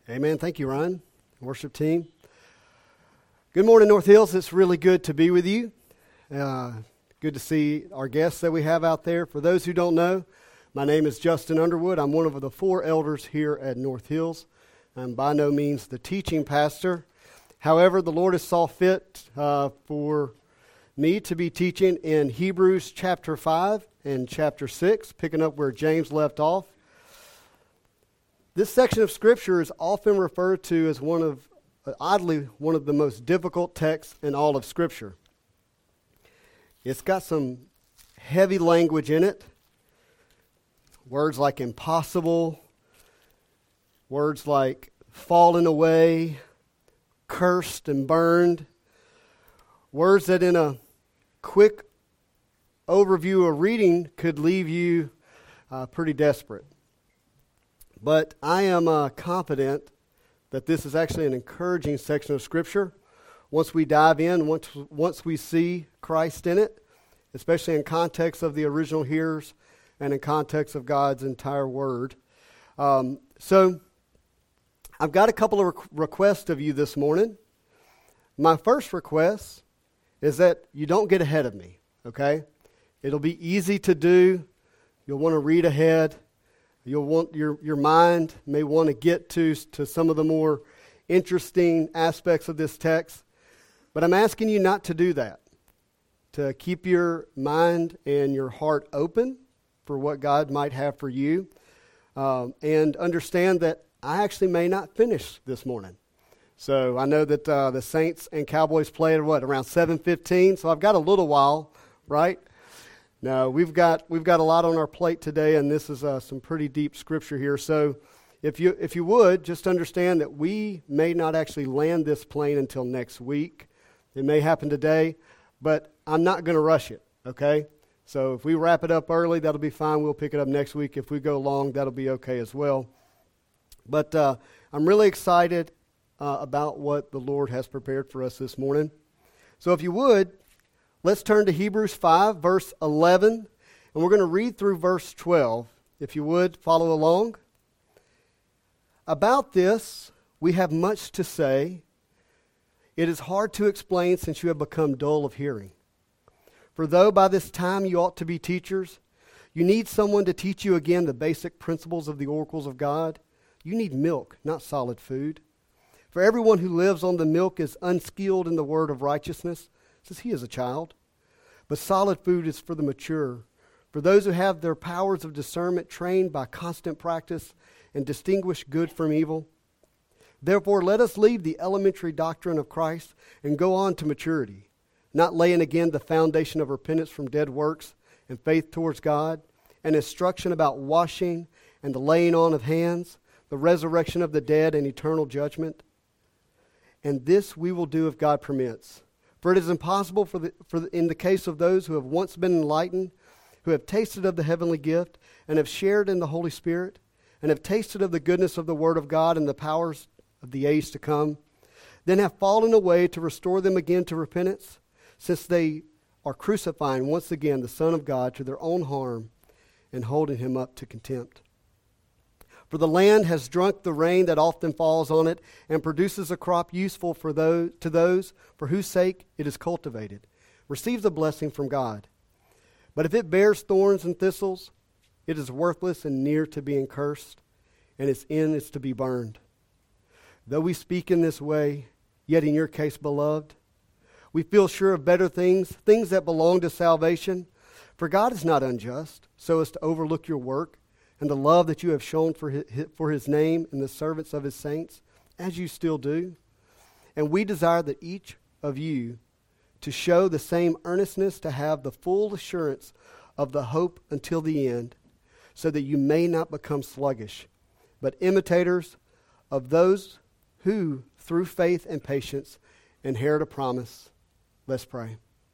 Amen. Thank you, Ryan. Worship team. Good morning, North Hills. It's really good to be with you. Good to see our guests that we have out there. For those who don't know, my name is Justin Underwood. I'm one of the 4 elders here at North Hills. I'm by no means the teaching pastor. However, the Lord has saw fit for me to be teaching in Hebrews chapter 5 and chapter 6, picking up where James left off. This section of Scripture is often referred to as one of the most difficult texts in all of Scripture. It's got some heavy language in it. Words like impossible, words like fallen away, cursed and burned. Words that in a quick overview of reading could leave you pretty desperate. But I am confident that this is actually an encouraging section of Scripture. Once we dive in, once we see Christ in it, especially in context of the original hearers and in context of God's entire Word. So I've got a couple of requests of you this morning. My first request is that you don't get ahead of me, okay? It'll be easy to do. You'll want to read ahead. You'll want your mind may want to get to some of the more interesting aspects of this text. But I'm asking you not to do that. To keep your mind and your heart open for what God might have for you. And understand that I actually may not finish this morning. So I know that the Saints and Cowboys play at around 7:15. So I've got a little while, right? No, we've got a lot on our plate today, and this is some pretty deep Scripture here. So if you would, just understand that we may not actually land this plane until next week. It may happen today, but I'm not going to rush it, okay? So if we wrap it up early, that'll be fine. We'll pick it up next week. If we go long, that'll be okay as well. But I'm really excited about what the Lord has prepared for us this morning. So if you would, let's turn to Hebrews 5, verse 11, and we're going to read through verse 12. If you would, follow along. About this, we have much to say. It is hard to explain since you have become dull of hearing. For though by this time you ought to be teachers, you need someone to teach you again the basic principles of the oracles of God. You need milk, not solid food. For everyone who lives on the milk is unskilled in the word of righteousness, since he is a child. But solid food is for the mature, for those who have their powers of discernment trained by constant practice and distinguish good from evil. Therefore, let us leave the elementary doctrine of Christ and go on to maturity, not laying again the foundation of repentance from dead works and faith towards God, and instruction about washing and the laying on of hands, the resurrection of the dead and eternal judgment. And this we will do if God permits. For it is impossible in the case of those who have once been enlightened, who have tasted of the heavenly gift, and have shared in the Holy Spirit, and have tasted of the goodness of the Word of God and the powers of the age to come, then have fallen away to restore them again to repentance, since they are crucifying once again the Son of God to their own harm and holding him up to contempt. For the land has drunk the rain that often falls on it and produces a crop useful to those for whose sake it is cultivated, receives a blessing from God. But if it bears thorns and thistles, it is worthless and near to being cursed, and its end is to be burned. Though we speak in this way, yet in your case, beloved, we feel sure of better things that belong to salvation. For God is not unjust, so as to overlook your work and the love that you have shown for his name and the servants of his saints, as you still do. And we desire that each of you to show the same earnestness, to have the full assurance of the hope until the end, so that you may not become sluggish, but imitators of those who, through faith and patience, inherit a promise. Let's pray.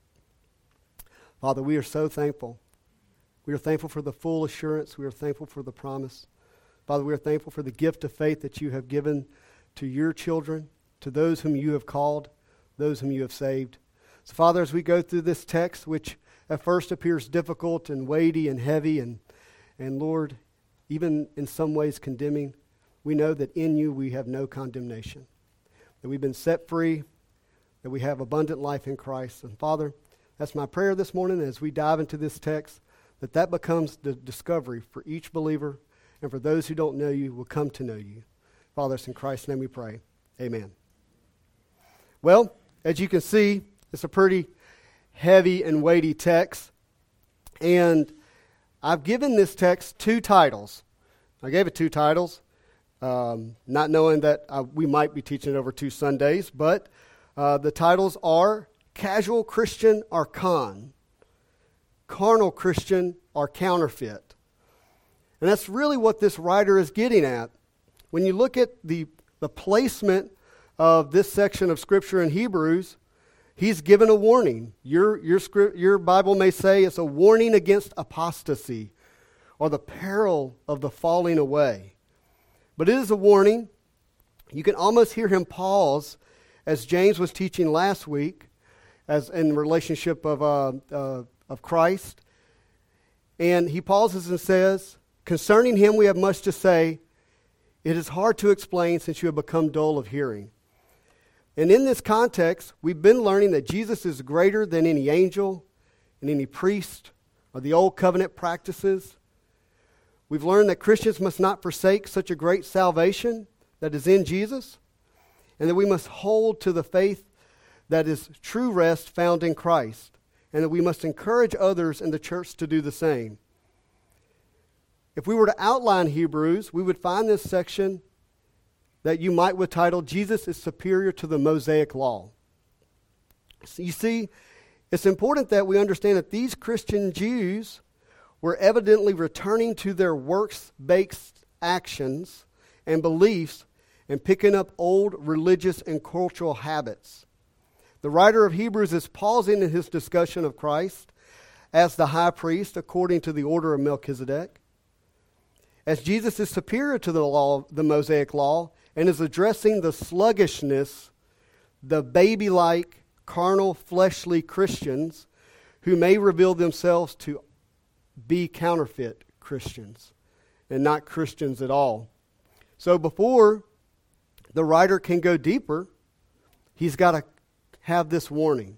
Father, we are so thankful. We are thankful for the full assurance. We are thankful for the promise. Father, we are thankful for the gift of faith that you have given to your children, to those whom you have called, those whom you have saved. So, Father, as we go through this text, which at first appears difficult and weighty and heavy and Lord, even in some ways condemning, we know that in you we have no condemnation, that we've been set free, that we have abundant life in Christ. And Father, that's my prayer this morning as we dive into this text, that becomes the discovery for each believer, and for those who don't know you will come to know you. Father, it's in Christ's name we pray. Amen. Well, as you can see, it's a pretty heavy and weighty text, and I've given this text two titles. I gave it two titles, not knowing that we might be teaching it over 2 Sundays, but the titles are Casual Christian or Con, Carnal Christian or Counterfeit. And that's really what this writer is getting at. When you look at the placement of this section of Scripture in Hebrews, he's given a warning. Your Bible may say it's a warning against apostasy or the peril of the falling away. But it is a warning. You can almost hear him pause as James was teaching last week as in relationship of Christ. And he pauses and says, concerning him we have much to say. It is hard to explain since you have become dull of hearing. And in this context, we've been learning that Jesus is greater than any angel and any priest or the old covenant practices. We've learned that Christians must not forsake such a great salvation that is in Jesus, and that we must hold to the faith that is true rest found in Christ, and that we must encourage others in the church to do the same. If we were to outline Hebrews, we would find this section that you might would title, Jesus is superior to the Mosaic law. So you see, it's important that we understand that these Christian Jews were evidently returning to their works-based actions and beliefs and picking up old religious and cultural habits. The writer of Hebrews is pausing in his discussion of Christ as the high priest according to the order of Melchizedek, as Jesus is superior to the law, the Mosaic law, and is addressing the sluggishness, the baby-like, carnal, fleshly Christians who may reveal themselves to be counterfeit Christians and not Christians at all. So before the writer can go deeper, he's got to have this warning.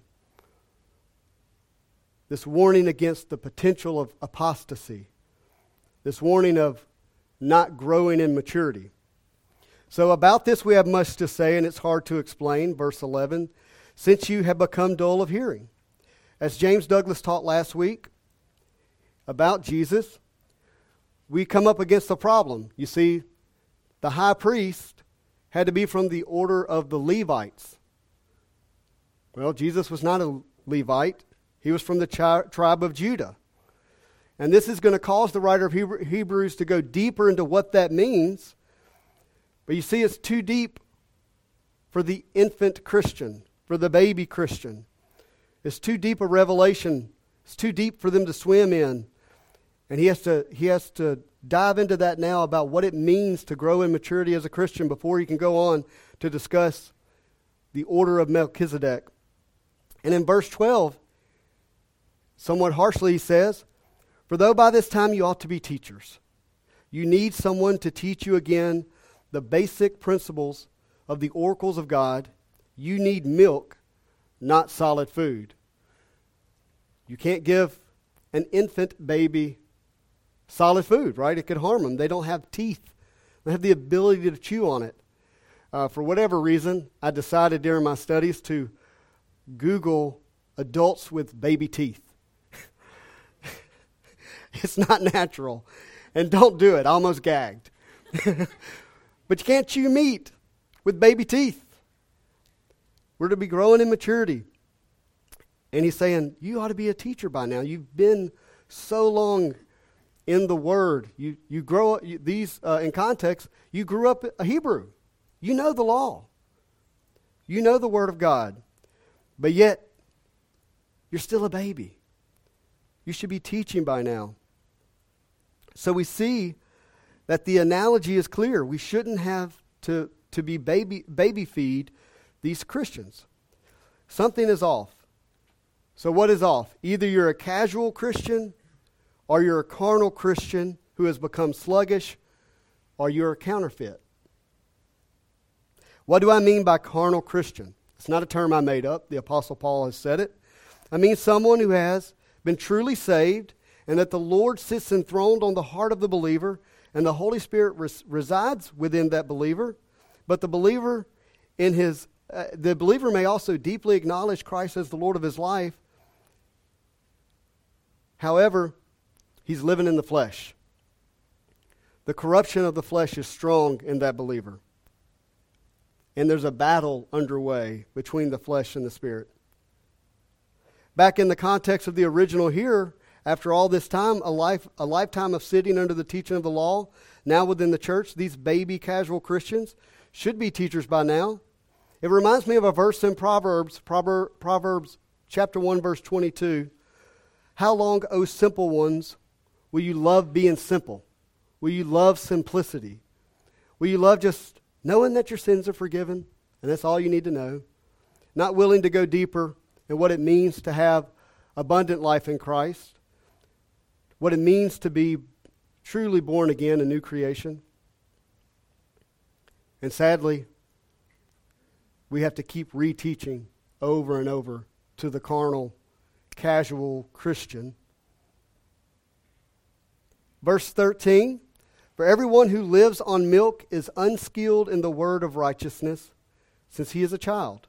This warning against the potential of apostasy. This warning of not growing in maturity. So about this we have much to say, and it's hard to explain. Verse 11, since you have become dull of hearing. As James Douglas taught last week about Jesus, we come up against a problem. You see, the high priest had to be from the order of the Levites. Well, Jesus was not a Levite. He was from the tribe of Judah. And this is going to cause the writer of Hebrews to go deeper into what that means. But you see, it's too deep for the infant Christian, for the baby Christian. It's too deep a revelation. It's too deep for them to swim in. And he has to dive into that now about what it means to grow in maturity as a Christian before he can go on to discuss the order of Melchizedek. And in verse 12, somewhat harshly he says, for though by this time you ought to be teachers, you need someone to teach you again the basic principles of the oracles of God. You need milk, not solid food. You can't give an infant baby solid food, right? It could harm them. They don't have teeth. They have the ability to chew on it. For whatever reason, I decided during my studies to Google adults with baby teeth. It's not natural. And don't do it. I almost gagged. But you can't chew meat with baby teeth. We're to be growing in maturity. And he's saying, you ought to be a teacher by now. You've been so long in the Word. You grow up, in context, you grew up a Hebrew. You know the law. You know the Word of God. But yet, you're still a baby. You should be teaching by now. So we see that the analogy is clear. We shouldn't have to be baby feed these Christians. Something is off. So what is off? Either you're a casual Christian or you're a carnal Christian who has become sluggish, or you're a counterfeit. What do I mean by carnal Christian? It's not a term I made up. The Apostle Paul has said it. I mean someone who has been truly saved and that the Lord sits enthroned on the heart of the believer and the Holy Spirit resides within that believer. But the believer may also deeply acknowledge Christ as the Lord of his life. However, he's living in the flesh. The corruption of the flesh is strong in that believer. And there's a battle underway between the flesh and the spirit. Back in the context of the original here, after all this time, a lifetime of sitting under the teaching of the law, now within the church, these baby casual Christians should be teachers by now. It reminds me of a verse in Proverbs chapter 1, verse 22. How long, O simple ones, will you love being simple? Will you love simplicity? Will you love just knowing that your sins are forgiven, and that's all you need to know? Not willing to go deeper in what it means to have abundant life in Christ, what it means to be truly born again, a new creation. And sadly, we have to keep reteaching over and over to the carnal, casual Christian. Verse 13, for everyone who lives on milk is unskilled in the word of righteousness, since he is a child.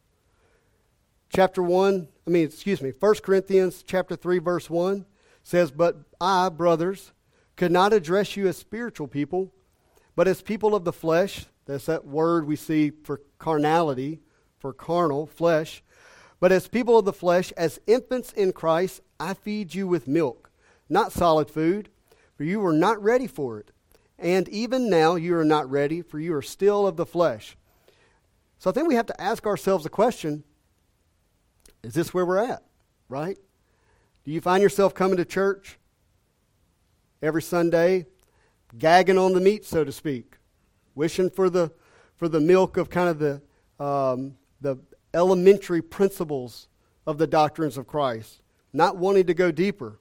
1 Corinthians chapter 3, verse 1 says, but I, brothers, could not address you as spiritual people, but as people of the flesh. That's that word we see for carnality, for carnal, flesh. But as people of the flesh, as infants in Christ, I feed you with milk, not solid food, for you were not ready for it. And even now you are not ready, for you are still of the flesh. So I think we have to ask ourselves the question, is this where we're at, right? Do you find yourself coming to church every Sunday, gagging on the meat, so to speak, wishing for the milk of kind of the elementary principles of the doctrines of Christ, not wanting to go deeper?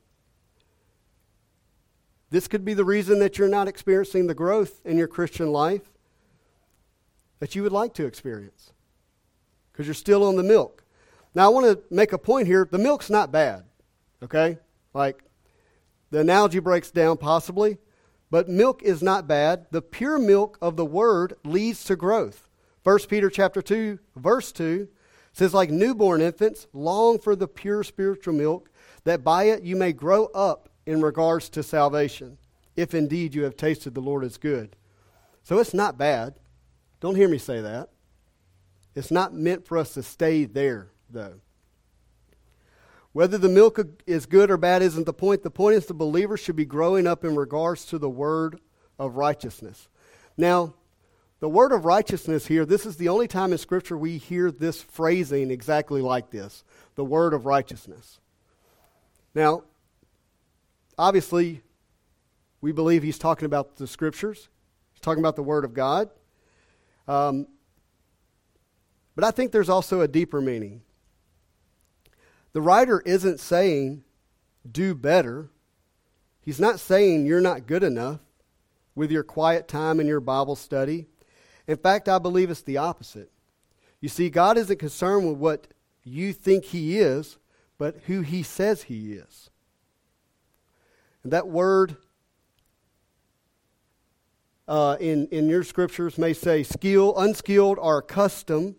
This could be the reason that you're not experiencing the growth in your Christian life that you would like to experience, because you're still on the milk. Now, I want to make a point here. The milk's not bad, okay? Like, the analogy breaks down possibly, but milk is not bad. The pure milk of the Word leads to growth. 1 Peter chapter 2, verse 2 says, like newborn infants, long for the pure spiritual milk, that by it you may grow up in regards to salvation, if indeed you have tasted the Lord is good. So it's not bad. Don't hear me say that. It's not meant for us to stay there, though. Whether the milk is good or bad isn't the point. The point is the believer should be growing up in regards to the word of righteousness. Now, the word of righteousness here, this is the only time in Scripture we hear this phrasing exactly like this, the word of righteousness. Now, obviously, we believe he's talking about the Scriptures. He's talking about the Word of God. But I think there's also a deeper meaning. The writer isn't saying, do better. He's not saying you're not good enough with your quiet time and your Bible study. In fact, I believe it's the opposite. You see, God isn't concerned with what you think he is, but who he says he is. And that word in your scriptures may say skilled, unskilled, or accustomed.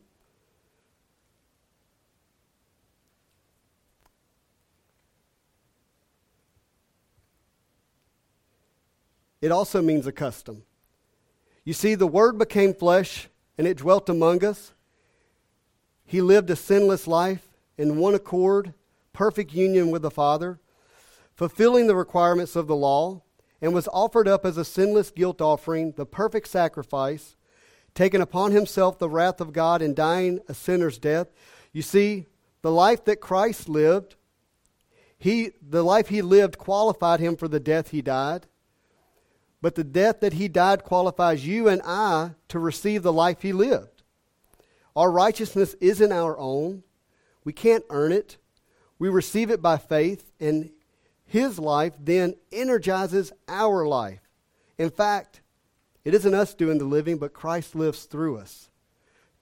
It also means accustomed. You see, the Word became flesh and it dwelt among us. He lived a sinless life in one accord, perfect union with the Father, fulfilling the requirements of the law, and was offered up as a sinless guilt offering, the perfect sacrifice, taking upon himself the wrath of God and dying a sinner's death. You see, the life that Christ lived, the life he lived qualified him for the death he died. But the death that he died qualifies you and I to receive the life he lived. Our righteousness isn't our own. We can't earn it. We receive it by faith, and his life then energizes our life. In fact, it isn't us doing the living, but Christ lives through us.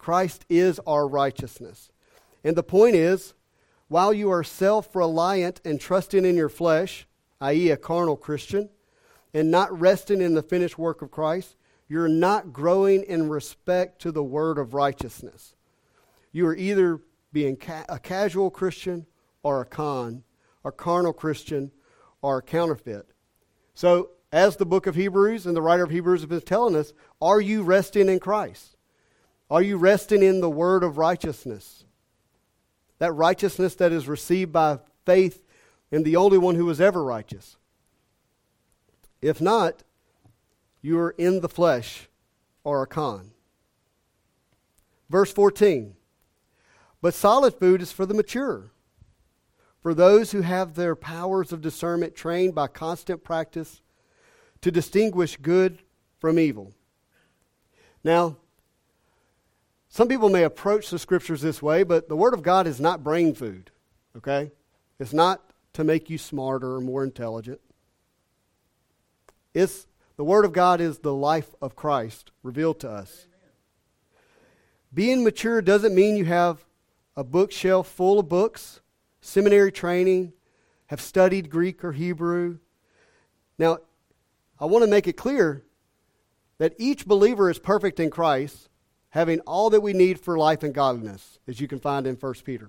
Christ is our righteousness. And the point is, while you are self-reliant and trusting in your flesh, i.e. a carnal Christian, and not resting in the finished work of Christ, you're not growing in respect to the word of righteousness. You are either being a casual Christian or a carnal Christian or a counterfeit. So, as the book of Hebrews and the writer of Hebrews has been telling us, are you resting in Christ? Are you resting in the word of righteousness? That righteousness that is received by faith in the only one who was ever righteous. If not, you are in the flesh or a con. Verse 14. But solid food is for the mature, for those who have their powers of discernment trained by constant practice to distinguish good from evil. Now, some people may approach the scriptures this way, but the Word of God is not brain food, okay? It's not to make you smarter or more intelligent. The Word of God is the life of Christ revealed to us. Amen. Being mature doesn't mean you have a bookshelf full of books, seminary training, have studied Greek or Hebrew. Now, I want to make it clear that each believer is perfect in Christ, having all that we need for life and godliness, as you can find in 1 Peter.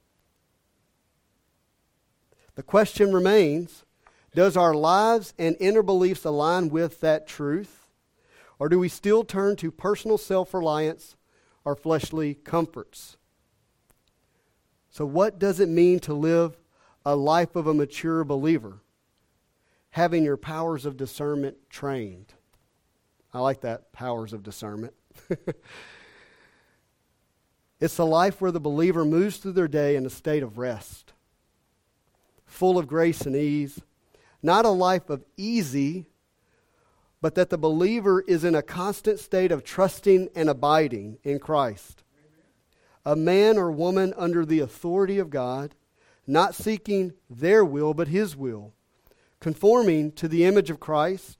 The question remains, does our lives and inner beliefs align with that truth? Or do we still turn to personal self-reliance or fleshly comforts? So what does it mean to live a life of a mature believer? Having your powers of discernment trained. I like that, powers of discernment. It's a life where the believer moves through their day in a state of rest, full of grace and ease. Not a life of easy, but that the believer is in a constant state of trusting and abiding in Christ. Amen. A man or woman under the authority of God, not seeking their will but His will, conforming to the image of Christ.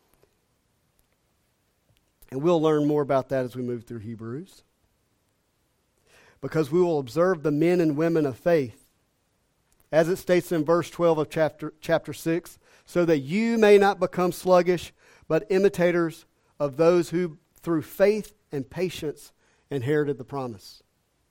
And we'll learn more about that as we move through Hebrews. Because we will observe the men and women of faith, as it states in verse 12 of chapter 6, so that you may not become sluggish, but imitators of those who, through faith and patience, inherited the promise.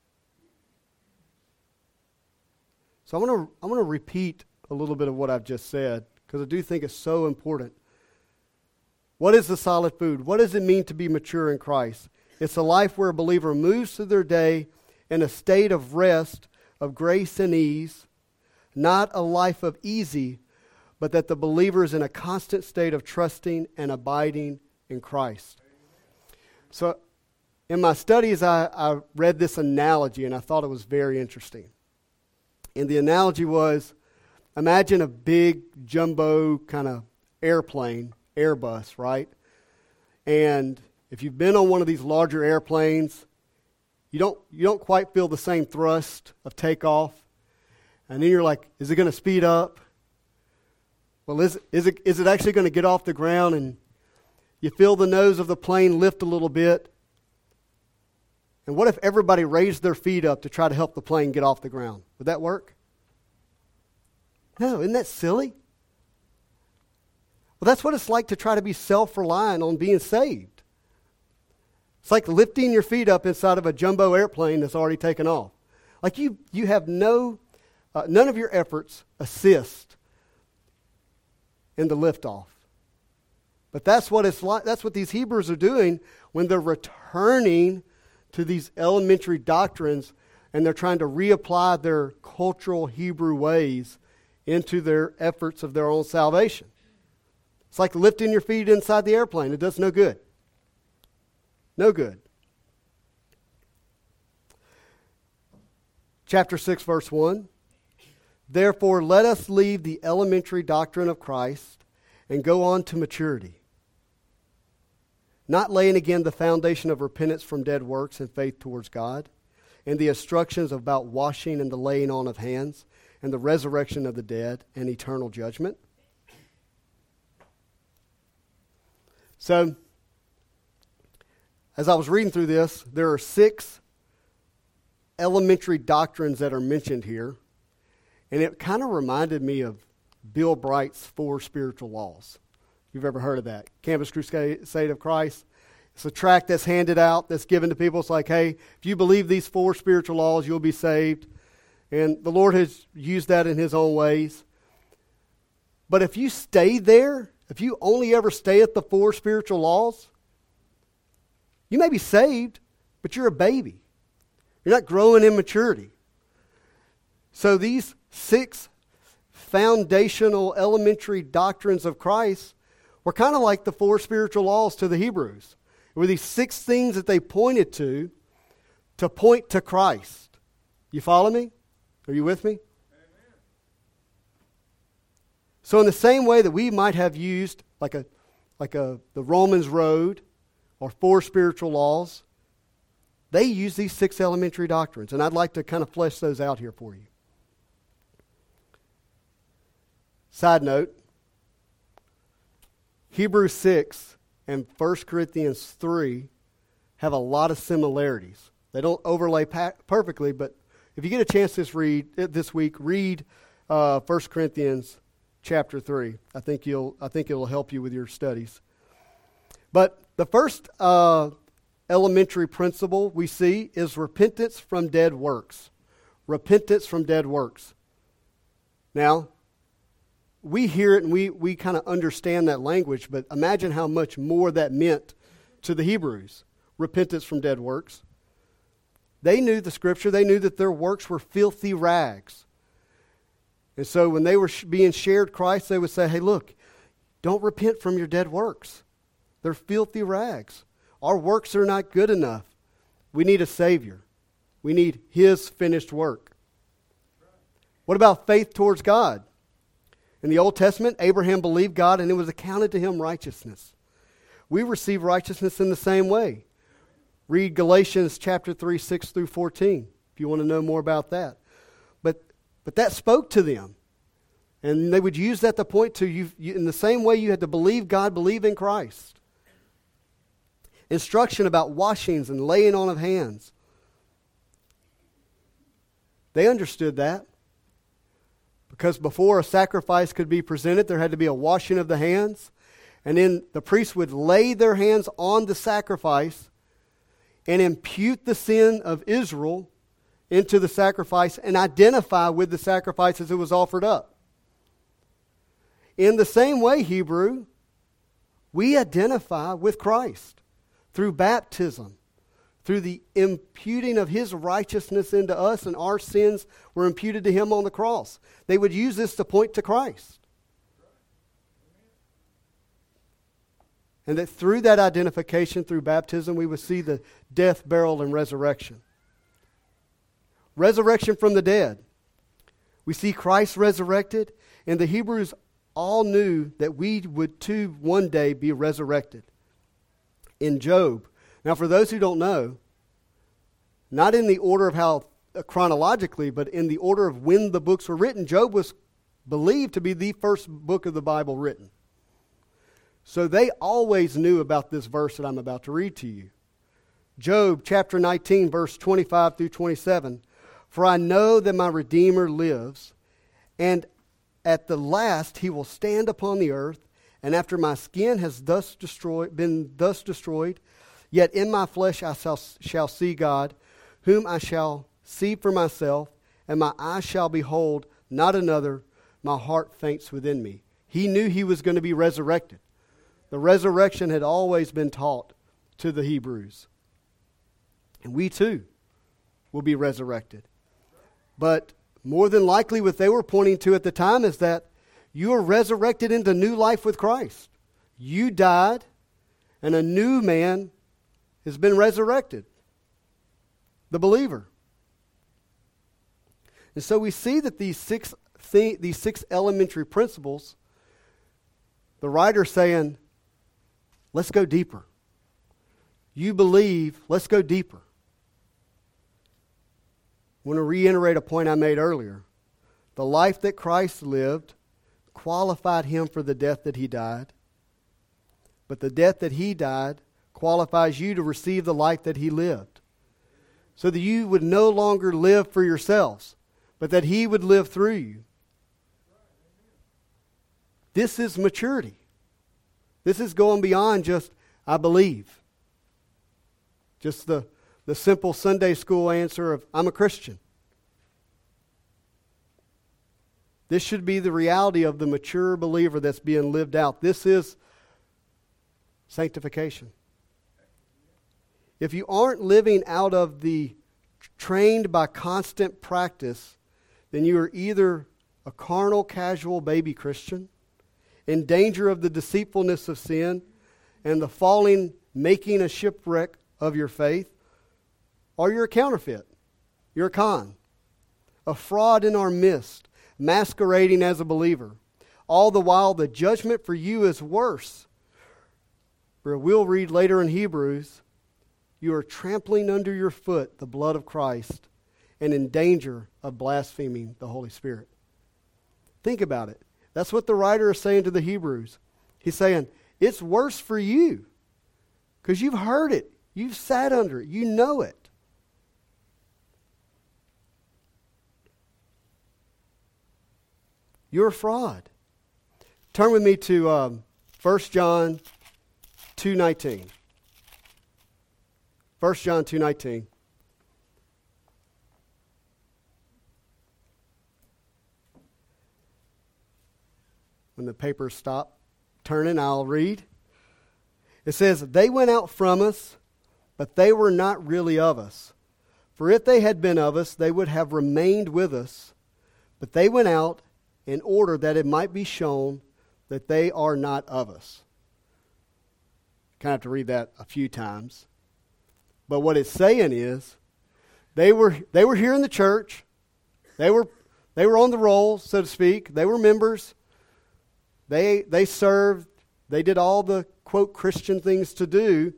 So I want to repeat a little bit of what I've just said, because I do think it's so important. What is the solid food? What does it mean to be mature in Christ? It's a life where a believer moves through their day in a state of rest, of grace and ease, not a life of easy, but that the believer is in a constant state of trusting and abiding in Christ. So in my studies, I read this analogy, and I thought it was very interesting. And the analogy was, imagine a big jumbo kind of airplane, Airbus, right? And if you've been on one of these larger airplanes, you don't quite feel the same thrust of takeoff. And then you're like, is it going to speed up? Well, is it actually going to get off the ground? And you feel the nose of the plane lift a little bit. And what if everybody raised their feet up to try to help the plane get off the ground? Would that work? No, isn't that silly? Well, that's what it's like to try to be self-reliant on being saved. It's like lifting your feet up inside of a jumbo airplane that's already taken off. Like you have none of your efforts assist in the liftoff. But that's what it's like. That's what these Hebrews are doing when they're returning to these elementary doctrines and they're trying to reapply their cultural Hebrew ways into their efforts of their own salvation. It's like lifting your feet inside the airplane. It does no good. No good. Chapter 6, verse 1. Therefore, let us leave the elementary doctrine of Christ and go on to maturity, not laying again the foundation of repentance from dead works and faith towards God, and the instructions about washing and the laying on of hands, and the resurrection of the dead and eternal judgment. So, as I was reading through this, there are 6 elementary doctrines that are mentioned here. And it kind of reminded me of Bill Bright's 4 spiritual laws. You've ever heard of that? Campus Crusade of Christ. It's a tract that's handed out, that's given to people. It's like, hey, if you believe these 4 spiritual laws, you'll be saved. And the Lord has used that in His own ways. But if you stay there, if you only ever stay at the 4 spiritual laws, you may be saved, but you're a baby. You're not growing in maturity. So these 6 foundational elementary doctrines of Christ were kind of like the 4 spiritual laws to the Hebrews. It were these 6 things that they pointed to point to Christ. You follow me? Are you with me? Amen. So in the same way that we might have used the Romans Road or 4 spiritual laws, they use these 6 elementary doctrines. And I'd like to kind of flesh those out here for you. Side note, Hebrews 6 and 1 Corinthians 3 have a lot of similarities. They don't overlay perfectly, but if you get a chance this week, read 1 Corinthians chapter 3. I think it'll help you with your studies. But the first elementary principle we see is repentance from dead works. Repentance from dead works. Now, we hear it and we kind of understand that language, but imagine how much more that meant to the Hebrews. Repentance from dead works. They knew the Scripture. They knew that their works were filthy rags. And so when they were being shared Christ, they would say, hey, look, don't repent from your dead works. They're filthy rags. Our works are not good enough. We need a Savior. We need His finished work. What about faith towards God? In the Old Testament, Abraham believed God and it was accounted to him righteousness. We receive righteousness in the same way. Read Galatians chapter 3, 6 through 14 if you want to know more about that. But that spoke to them. And they would use that to point to you in the same way you had to believe God, believe in Christ. Instruction about washings and laying on of hands. They understood that. Because before a sacrifice could be presented, there had to be a washing of the hands. And then the priest would lay their hands on the sacrifice and impute the sin of Israel into the sacrifice and identify with the sacrifice as it was offered up. In the same way, Hebrew, we identify with Christ through baptism, through the imputing of His righteousness into us, and our sins were imputed to Him on the cross. They would use this to point to Christ. And that through that identification, through baptism, we would see the death, burial, and resurrection. Resurrection from the dead. We see Christ resurrected, and the Hebrews all knew that we would too one day be resurrected. In Job. Now, for those who don't know, not in the order of how chronologically, but in the order of when the books were written, Job was believed to be the first book of the Bible written. So they always knew about this verse that I'm about to read to you. Job chapter 19, verse 25 through 27. For I know that my Redeemer lives, and at the last he will stand upon the earth, and after my skin has been thus destroyed, yet in my flesh I shall see God, whom I shall see for myself, and my eyes shall behold not another. My heart faints within me. He knew he was going to be resurrected. The resurrection had always been taught to the Hebrews. And we too will be resurrected. But more than likely what they were pointing to at the time is that you are resurrected into new life with Christ. You died, and a new man has been resurrected. The believer. And so we see that these six elementary principles, the writer's saying, let's go deeper. You believe, let's go deeper. I want to reiterate a point I made earlier. The life that Christ lived qualified him for the death that he died. But the death that he died qualifies you to receive the life that he lived, so that you would no longer live for yourselves, but that he would live through you. This is maturity. This is going beyond just, I believe. Just the simple Sunday school answer of, I'm a Christian. This should be the reality of the mature believer that's being lived out. This is sanctification. If you aren't living out of the trained by constant practice, then you are either a carnal, casual baby Christian, in danger of the deceitfulness of sin and the falling, making a shipwreck of your faith, or you're a counterfeit. You're a con, a fraud in our midst, masquerading as a believer. All the while, the judgment for you is worse. For we'll read later in Hebrews, you are trampling under your foot the blood of Christ and in danger of blaspheming the Holy Spirit. Think about it. That's what the writer is saying to the Hebrews. He's saying, it's worse for you because you've heard it. You've sat under it. You know it. You're a fraud. Turn with me to 1 John 2:19. 1 John 2:19. When the papers stop turning, I'll read. It says, they went out from us, but they were not really of us. For if they had been of us, they would have remained with us. But they went out in order that it might be shown that they are not of us. Kind of have to read that a few times. But what it's saying is, they were here in the church. They were on the roll, so to speak. They were members. They served. They did all the, quote, Christian things to do.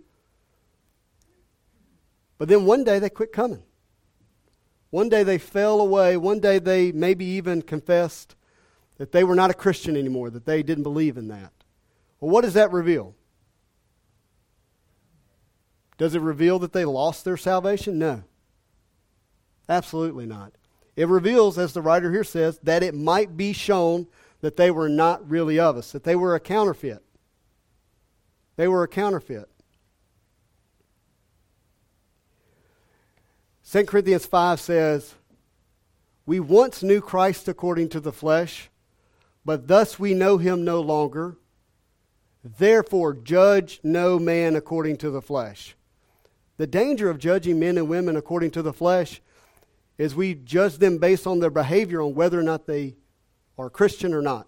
But then one day they quit coming. One day they fell away. One day they maybe even confessed that they were not a Christian anymore, that they didn't believe in that. Well, what does that reveal? Does it reveal that they lost their salvation? No. Absolutely not. It reveals, as the writer here says, that it might be shown that they were not really of us, that they were a counterfeit. They were a counterfeit. 2 Corinthians 5 says, we once knew Christ according to the flesh, but thus we know him no longer. Therefore judge no man according to the flesh. The danger of judging men and women according to the flesh is we judge them based on their behavior, on whether or not they are Christian or not.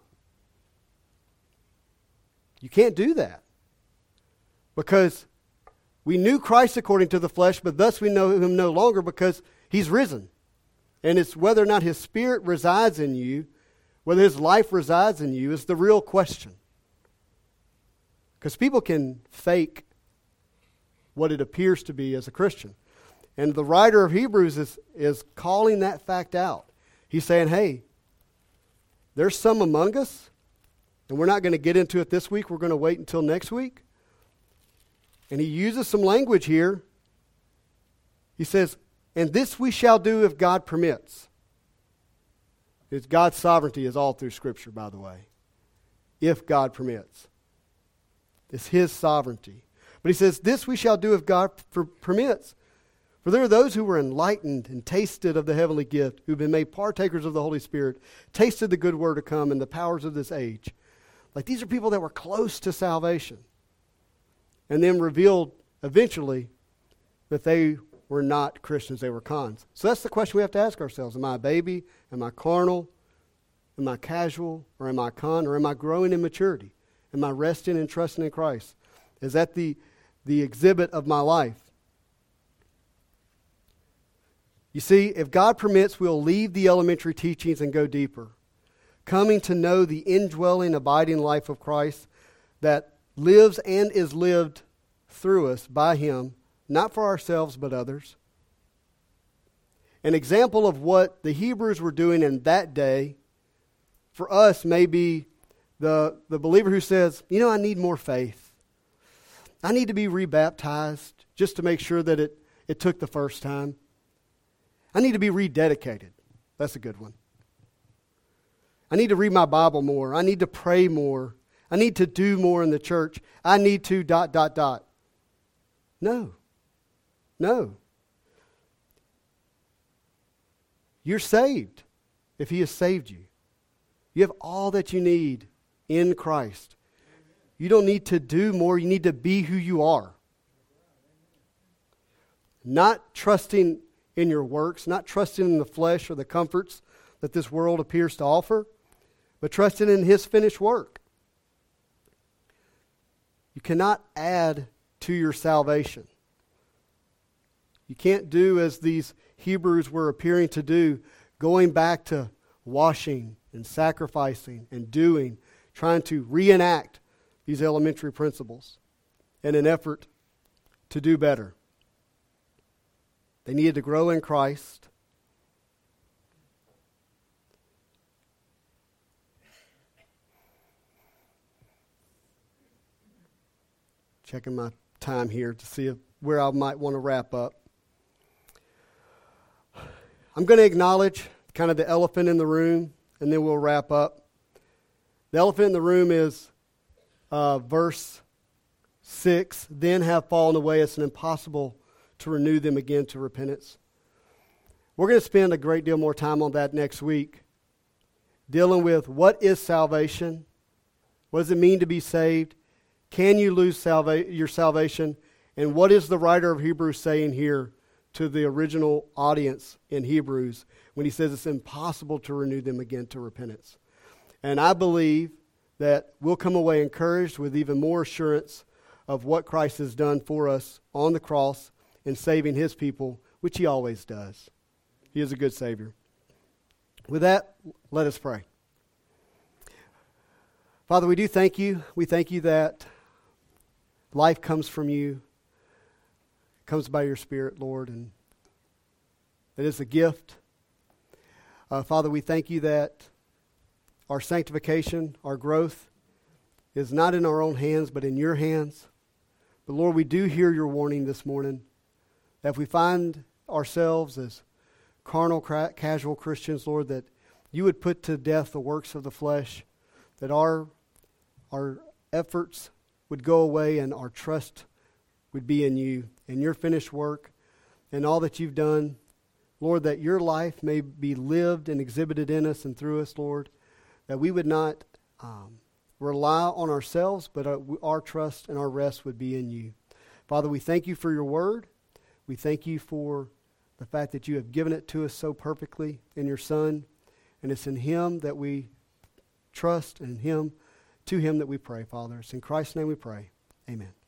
You can't do that. Because we knew Christ according to the flesh, but thus we know him no longer because he's risen. And it's whether or not his spirit resides in you, whether his life resides in you, is the real question. Because people can fake what it appears to be as a Christian. And the writer of Hebrews is calling that fact out. He's saying, hey, there's some among us, and we're not going to get into it this week. We're going to wait until next week. And he uses some language here. He says, and this we shall do if God permits. It's God's sovereignty is all through Scripture, by the way. If God permits. It's his sovereignty. But he says, this we shall do if God permits. For there are those who were enlightened and tasted of the heavenly gift, who've been made partakers of the Holy Spirit, tasted the good word to come and the powers of this age. Like these are people that were close to salvation. And then revealed eventually that they were not Christians, they were cons. So that's the question we have to ask ourselves. Am I a baby? Am I carnal? Am I casual? Or am I con? Or am I growing in maturity? Am I resting and trusting in Christ? Is that the exhibit of my life? You see, if God permits, we'll leave the elementary teachings and go deeper, coming to know the indwelling, abiding life of Christ that lives and is lived through us by him, not for ourselves but others. An example of what the Hebrews were doing in that day, for us may be the believer who says, I need more faith. I need to be rebaptized just to make sure that it took the first time. I need to be rededicated. That's a good one. I need to read my Bible more. I need to pray more. I need to do more in the church. I need to ... No. No. You're saved if He has saved you. You have all that you need in Christ. You don't need to do more. You need to be who you are. Not trusting in your works, not trusting in the flesh or the comforts that this world appears to offer, but trusting in His finished work. You cannot add to your salvation. You can't do as these Hebrews were appearing to do, going back to washing and sacrificing and doing, trying to reenact these elementary principles in an effort to do better. They needed to grow in Christ. Checking my time here to see where I might want to wrap up. I'm going to acknowledge kind of the elephant in the room, and then we'll wrap up. The elephant in the room is verse 6, then have fallen away, it's impossible to renew them again to repentance. We're going to spend a great deal more time on that next week, dealing with what is salvation, what does it mean to be saved, can you lose your salvation, and what is the writer of Hebrews saying here to the original audience in Hebrews when he says it's impossible to renew them again to repentance. And I believe that we'll come away encouraged with even more assurance of what Christ has done for us on the cross in saving His people, which He always does. He is a good Savior. With that, let us pray. Father, we do thank You. We thank You that life comes from You. It comes by Your Spirit, Lord, and it is a gift. Father, we thank You that our sanctification, our growth, is not in our own hands, but in Your hands. But Lord, we do hear Your warning this morning that if we find ourselves as carnal, casual Christians, Lord, that You would put to death the works of the flesh, that our efforts would go away and our trust would be in You and Your finished work and all that You've done. Lord, that Your life may be lived and exhibited in us and through us, Lord, that we would not rely on ourselves, but our trust and our rest would be in You. Father, we thank You for Your word. We thank You for the fact that You have given it to us so perfectly in Your Son, and it's in Him that we trust, and to Him that we pray, Father. It's in Christ's name we pray. Amen.